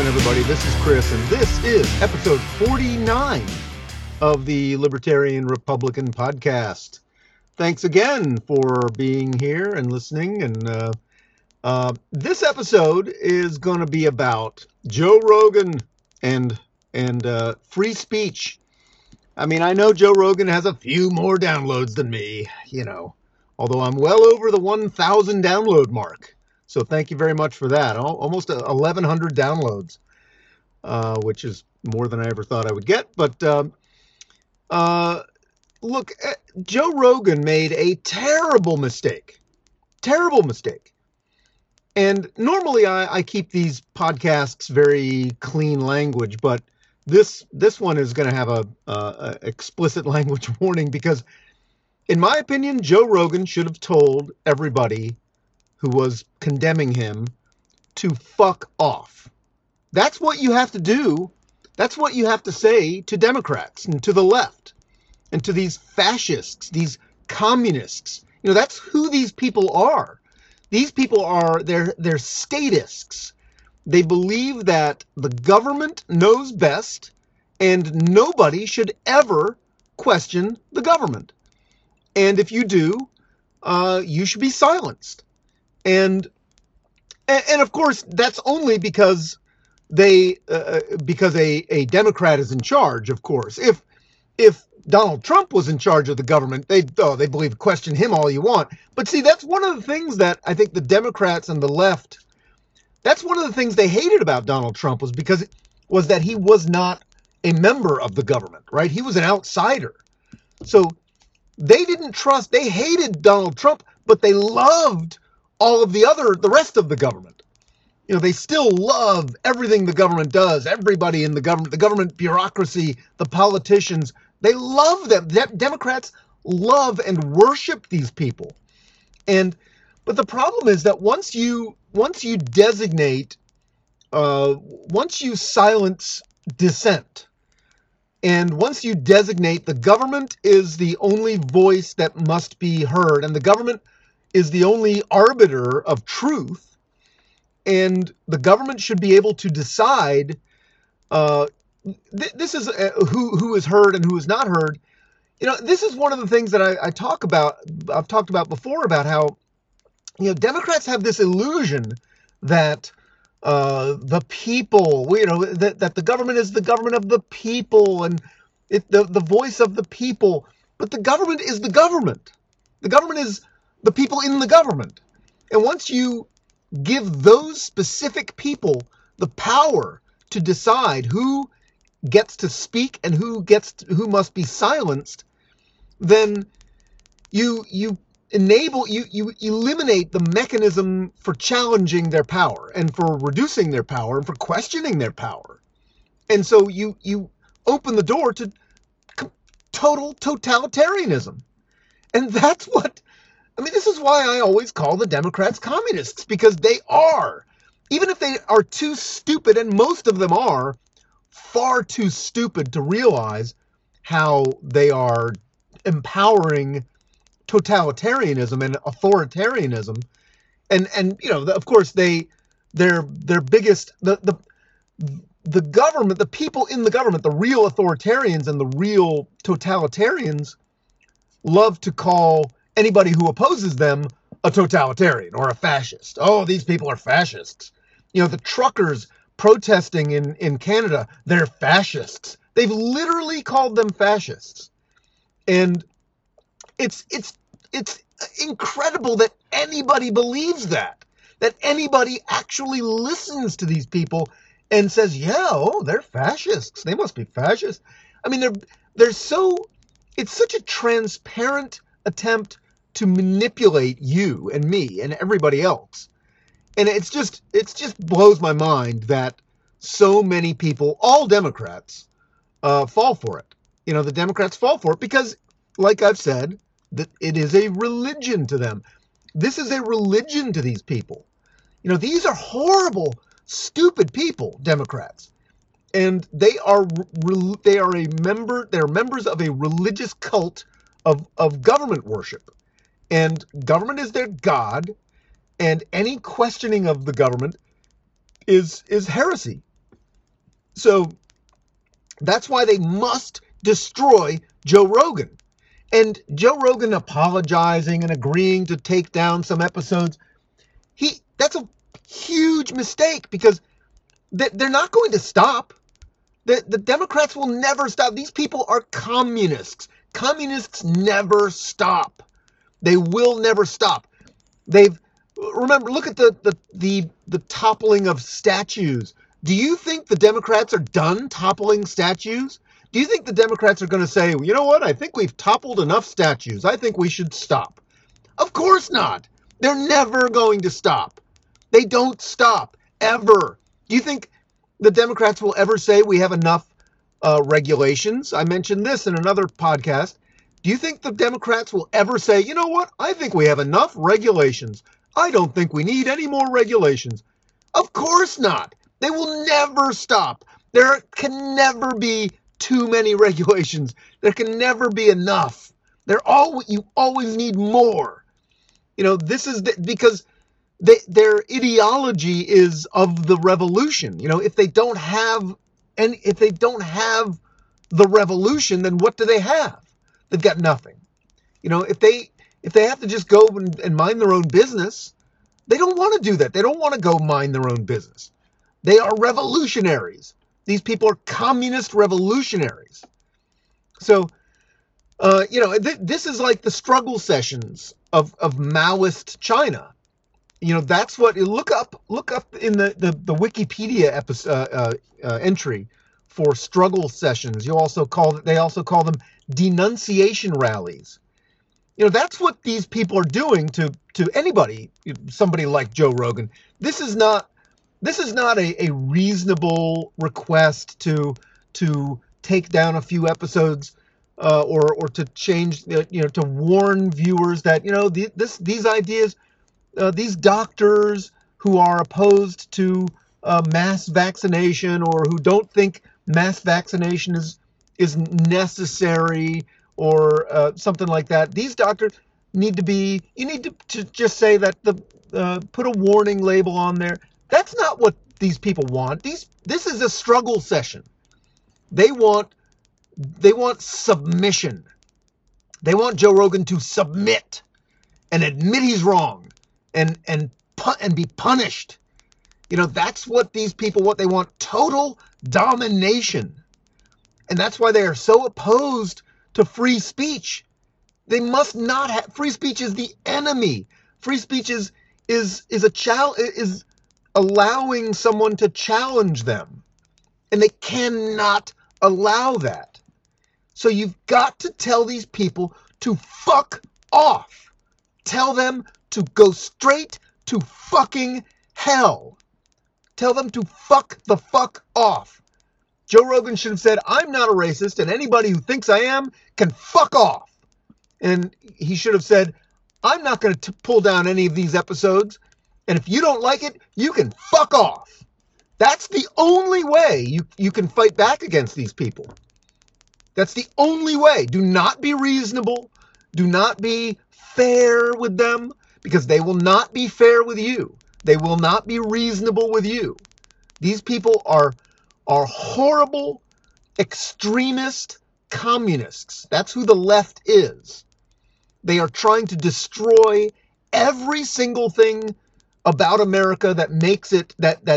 doing, everybody? This is Chris, and this is episode 49 of the Libertarian Republican Podcast. Thanks again for being here and listening. And this episode is going to be about Joe Rogan and free speech. I mean, I know Joe Rogan has a few more downloads than me, although I'm well over the 1,000 download mark. So thank you very much for that. Almost 1,100 downloads, which is more than I ever thought I would get. But look, Joe Rogan made a terrible mistake. Terrible mistake. And normally I keep these podcasts very clean language, but this one is going to have a explicit language warning because, in my opinion, Joe Rogan should have told everybody who was condemning him to fuck off. That's what you have to do. That's what you have to say to Democrats and to the left and to these fascists, these communists. That's who these people are. These people are, they're statists. They believe that the government knows best and nobody should ever question the government. And if you do, you should be silenced. And of course, that's only because because a Democrat is in charge, of course. If Donald Trump was in charge of the government, they believe question him all you want. But see, that's one of the things that I think the Democrats and the left, that's one of the things they hated about Donald Trump was that he was not a member of the government, right? He was an outsider. So they didn't trust, they hated Donald Trump, but they loved all of the rest of the government. They still love everything the government does, everybody in the government bureaucracy, the politicians. They love them. Democrats love and worship these people. But the problem is that once you designate, once you silence dissent, and once you designate the government is the only voice that must be heard, and the government is the only arbiter of truth, and the government should be able to decide, this is who is heard and who is not heard. This is one of the things that I've talked about before, about how, Democrats have this illusion that the people, that the government is the government of the people and the voice of the people. But the government is the government. The government is the people in the government. And once you give those specific people the power to decide who gets to speak and who must be silenced, then you eliminate the mechanism for challenging their power and for reducing their power and for questioning their power. And so you open the door to total totalitarianism. And that's this is why I always call the Democrats communists, because they are. Even if they are too stupid, and most of them are far too stupid to realize how they are empowering totalitarianism and authoritarianism. And of course, their biggest, the government, the people in the government, the real authoritarians and the real totalitarians love to call anybody who opposes them a totalitarian or a fascist. Oh, these people are fascists. The truckers protesting in Canada, they're fascists. They've literally called them fascists. And it's incredible that anybody believes that anybody actually listens to these people and says, they're fascists. They must be fascists. I mean, it's such a transparent attempt to manipulate you and me and everybody else. And it just blows my mind that so many people, all Democrats, fall for it. The Democrats fall for it because, like I've said, that it is a religion to them. This is a religion to these people. These are horrible, stupid people, Democrats. And they're members of a religious cult of government worship. And government is their god, and any questioning of the government is heresy. So that's why they must destroy Joe Rogan. And Joe Rogan apologizing and agreeing to take down some episodes, that's a huge mistake, because they're not going to stop. The Democrats will never stop. These people are communists. Communists never stop. They will never stop. Look at the toppling of statues. Do you think the Democrats are done toppling statues? Do you think the Democrats are going to say, you know what, I think we've toppled enough statues, I think we should stop? Of course not. They're never going to stop. They don't stop, ever. Do you think the Democrats will ever say we have enough regulations? I mentioned this in another podcast. Do you think the Democrats will ever say, you know what, I think we have enough regulations. I don't think we need any more regulations. Of course not. They will never stop. There can never be too many regulations. There can never be enough. You always need more. This is because their ideology is of the revolution. If they don't have the revolution, then what do they have? They've got nothing. If they have to just go and mind their own business, they don't want to do that. They don't want to go mind their own business. They are revolutionaries. These people are communist revolutionaries. So, this is like the struggle sessions of Maoist China. That's what look up in the Wikipedia episode, entry for struggle sessions. They also call them denunciation rallies. That's what these people are doing to anybody, somebody like Joe Rogan. This is not a reasonable request to take down a few episodes, or to change, to warn viewers that these ideas, these doctors who are opposed to mass vaccination, or who don't think mass vaccination is necessary, or something like that. These doctors you need to just say that put a warning label on there. That's not what these people want. This is a struggle session. They want submission. They want Joe Rogan to submit and admit he's wrong and be punished. That's what these people want. They want total domination. And that's why they are so opposed to free speech. They must not have free speech. Is the enemy. Free speech is allowing someone to challenge them, and they cannot allow that. So you've got to tell these people to fuck off. Tell them to go straight to fucking hell. Tell them to fuck the fuck off. Joe Rogan should have said, I'm not a racist, and anybody who thinks I am can fuck off. And he should have said, I'm not going to pull down any of these episodes, and if you don't like it, you can fuck off. That's the only way you can fight back against these people. That's the only way. Do not be reasonable. Do not be fair with them, because they will not be fair with you. They will not be reasonable with you. These people are horrible, extremist communists. That's who the left is. They are trying to destroy every single thing about America that makes it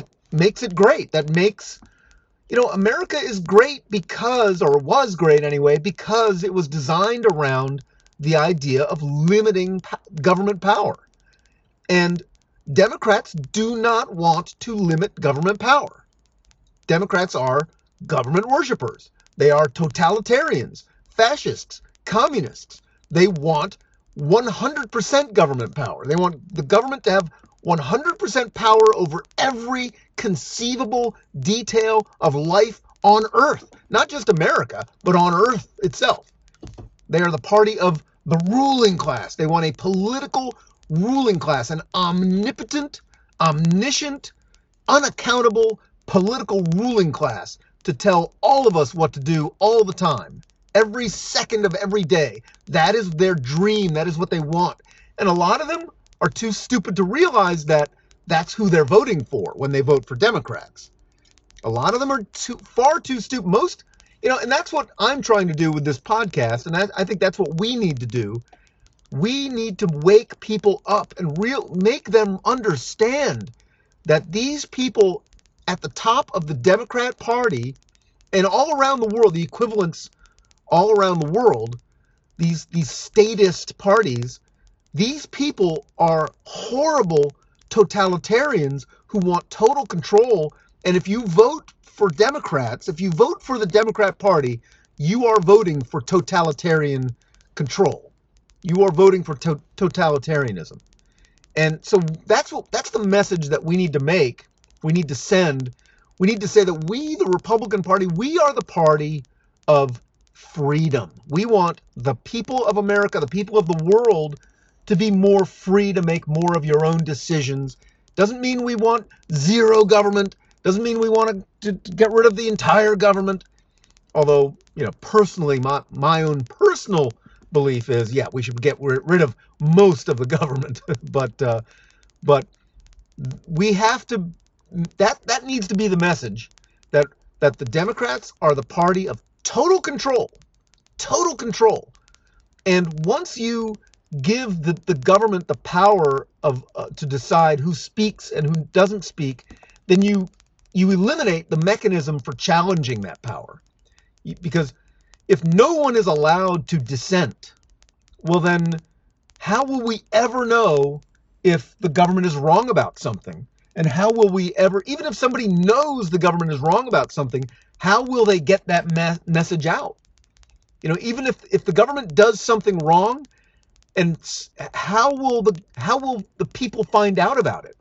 great. That makes America is great because, or was great anyway, because it was designed around the idea of limiting government power. And Democrats do not want to limit government power. Democrats are government worshipers. They are totalitarians, fascists, communists. They want 100% government power. They want the government to have 100% power over every conceivable detail of life on Earth. Not just America, but on Earth itself. They are the party of the ruling class. They want a political ruling class, an omnipotent, omniscient, unaccountable political ruling class to tell all of us what to do all the time, every second of every day. That is their dream. That is what they want. And a lot of them are too stupid to realize that that's who they're voting for when they vote for Democrats. A lot of them are far too stupid. Most, and that's what I'm trying to do with this podcast, and I think that's what we need to do. We need to wake people up and make them understand that these people at the top of the Democrat Party and all around the world, the equivalents all around the world, these statist parties, these people are horrible totalitarians who want total control. And if you vote for Democrats, if you vote for the Democrat Party, you are voting for totalitarian control. You are voting for totalitarianism. And so that's the message that we need to make. We need to send. We need to say that we, the Republican Party, we are the party of freedom. We want the people of America, the people of the world, to be more free to make more of your own decisions. Doesn't mean we want zero government. Doesn't mean we want to get rid of the entire government. Although, personally, my own personal belief is, yeah, we should get rid of most of the government. but we have to. That needs to be the message that the Democrats are the party of total control. Total control. And once you give the government the power of to decide who speaks and who doesn't speak, then you eliminate the mechanism for challenging that power. Because if no one is allowed to dissent, well then how will we ever know if the government is wrong about something? And how will we ever, even if somebody knows the government is wrong about something, how will they get that message out? Even if the government does something wrong, and how will the people find out about it?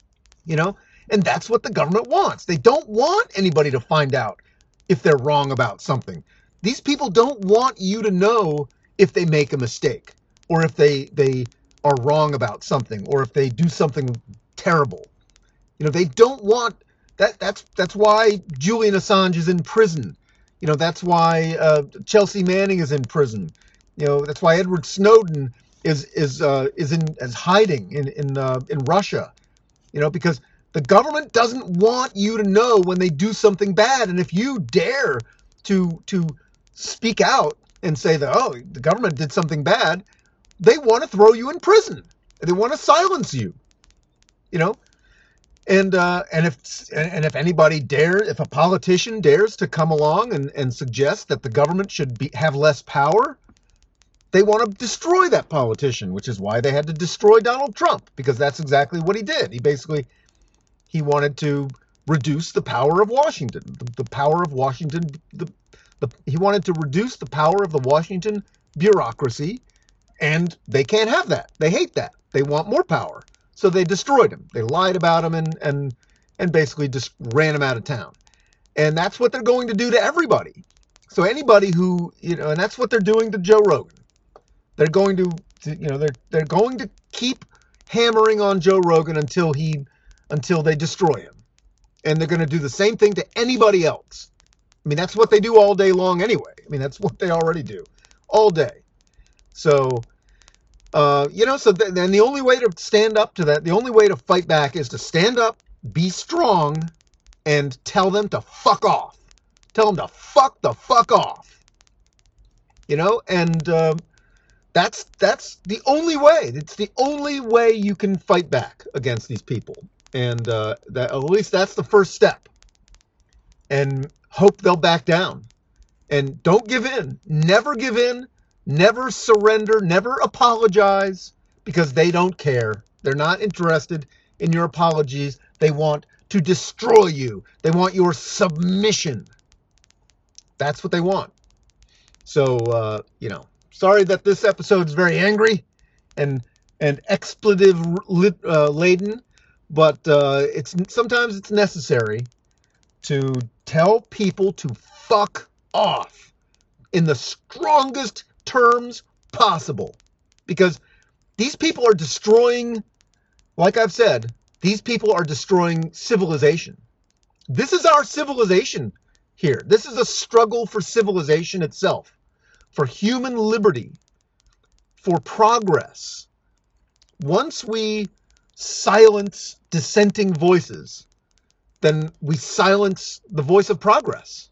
And that's what the government wants. They don't want anybody to find out if they're wrong about something. These people don't want you to know if they make a mistake, or if they are wrong about something, or if they do something terrible. They don't want that. That's why Julian Assange is in prison. That's why Chelsea Manning is in prison. That's why Edward Snowden is hiding in Russia. Because the government doesn't want you to know when they do something bad. And if you dare to speak out and say that, the government did something bad, they want to throw you in prison. They want to silence you. And if anybody dares, if a politician dares to come along and suggest that the government should have less power, they want to destroy that politician, which is why they had to destroy Donald Trump, because that's exactly what he did. He wanted to reduce the power of Washington, the power of Washington. He wanted to reduce the power of the Washington bureaucracy, and they can't have that. They hate that. They want more power. So they destroyed him. They lied about him and basically just ran him out of town. And that's what they're going to do to everybody. So anybody who, and that's what they're doing to Joe Rogan. They're going to they're going to keep hammering on Joe Rogan until they destroy him. And they're going to do the same thing to anybody else. I mean, that's what they do all day long anyway. I mean, that's what they already do all day. So then the only way to stand up to that, the only way to fight back is to stand up, be strong, and tell them to fuck off. Tell them to fuck the fuck off. And that's the only way. It's the only way you can fight back against these people. And that at least that's the first step. And hope they'll back down. And don't give in. Never give in. Never surrender, never apologize, because they don't care. They're not interested in your apologies. They want to destroy you. They want your submission. That's what they want. So, sorry that this episode is very angry and expletive laden, but sometimes it's necessary to tell people to fuck off in the strongest terms possible, because these people are destroying, like I've said, these people are destroying civilization. This is our civilization here. This is a struggle for civilization itself, for human liberty, for progress. Once we silence dissenting voices, then we silence the voice of progress.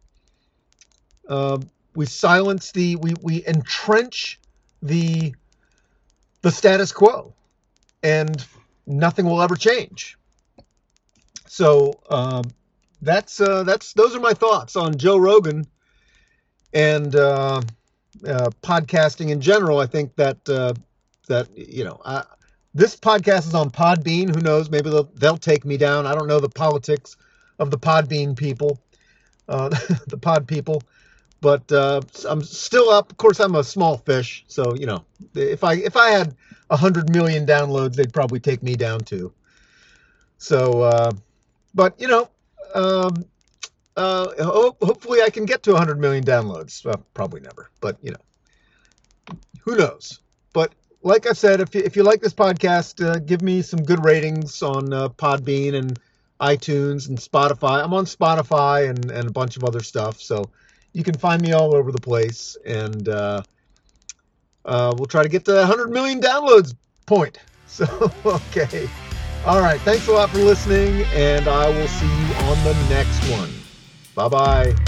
We silence we entrench the status quo, and nothing will ever change. So those are my thoughts on Joe Rogan and podcasting in general. I think that this podcast is on Podbean. Who knows? Maybe they'll take me down. I don't know the politics of the Podbean people, the pod people. But I'm still up. Of course, I'm a small fish, so if I had 100 million downloads, they'd probably take me down too. So, but hopefully I can get to 100 million downloads. Well, probably never, but who knows? But like I said, if you like this podcast, give me some good ratings on Podbean and iTunes and Spotify. I'm on Spotify and a bunch of other stuff, so you can find me all over the place, and we'll try to get to 100 million downloads point. So, okay. All right. Thanks a lot for listening, and I will see you on the next one. Bye-bye.